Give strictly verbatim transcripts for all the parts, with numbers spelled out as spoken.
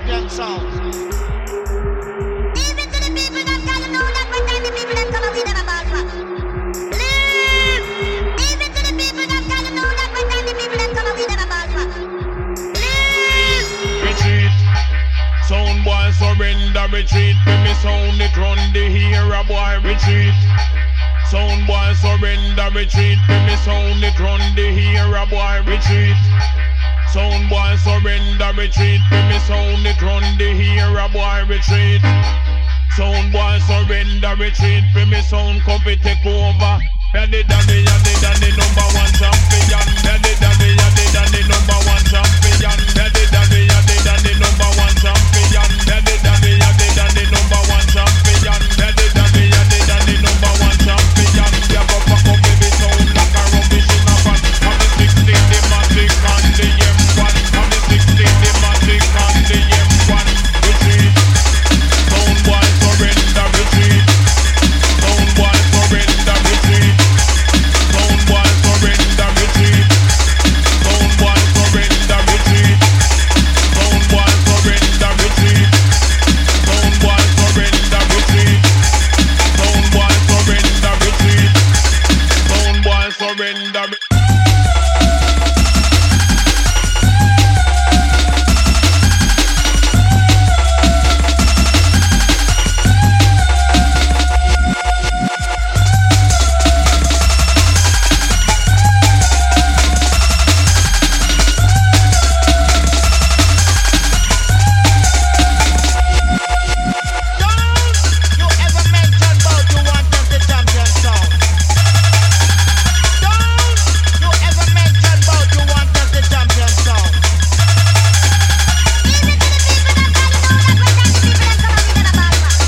champion sound. Even to the people that gotta know that one time the people that come and we never ball for. Live! Even to the people that gotta know that one time the people that come and we never ball for. Live! Retreat. Sound boy surrender, retreat. When me sound it run the hero boy, retreat. Sound boy surrender, retreat. When me sound it run the hero boy, retreat. Sound boy surrender, retreat. When me sound it run the hero boy, retreat. Sound boy surrender, retreat. When me sound come fi take over. Yeah, the daddy, yeah, the daddy, number one champion. Yeah, the daddy, yeah, the daddy, number one champion. Yeah, the daddy, yeah, the daddy, number one champion. Yeah, the daddy, yeah, the daddy, number one champion. Yeah, the daddy, yeah, the daddy, number one champion. Yeah, go back up baby sound like a rubbish in a van. I'm the sixteen, the magic and the M one. I'm the sixteen, the magic and the M one. Retreat. Sound boy surrender, retreat. Sound boy surrender, retreat. Sound boy surrender, retreat. Sound boy surrender, retreat. Sound boy surrender, retreat. Sound boy surrender, retreat. Sound boy surrender, retreat. Sound boy surrender, retreat. Don't you ever mention about you want just the champion sound. Don't you ever mention about you want just the champion sound. Even to the people that gotta know that one time the people that come and we never ball for.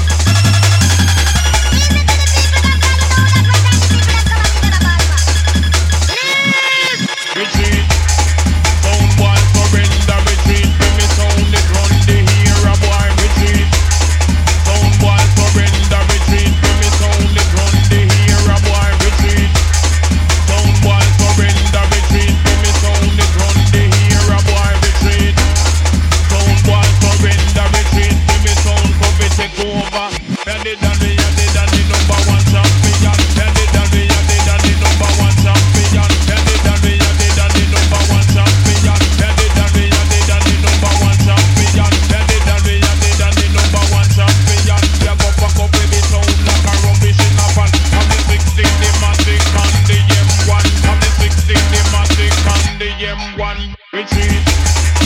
Even to the people that gotta know that one time the people that come and we never ball for. Live! Retreat. Sound boy surrender, retreat. When me sound it run the hero boy, retreat. Sound boy surrender, retreat. When me sound it run the hero boy, retreat. Sound boy surrender, retreat. When me sound it run the hero boy, retreat. Sound boy surrender, retreat. When me sound come fi take over. Yeah, the daddy, yeah, the daddy, number one champion. Yeah, the daddy, yeah, the daddy, number one champion. Yeah, the daddy, yeah, the daddy, number one champion. Yeah, the daddy, yeah, the daddy, number one champion. Yeah, the daddy, yeah, the daddy, number one champion. Yeah, go back up baby sound like a rubbish in a van. I'm the sixteen, the magic and the M one. I'm the sixteen, the magic and the M one. Retreat.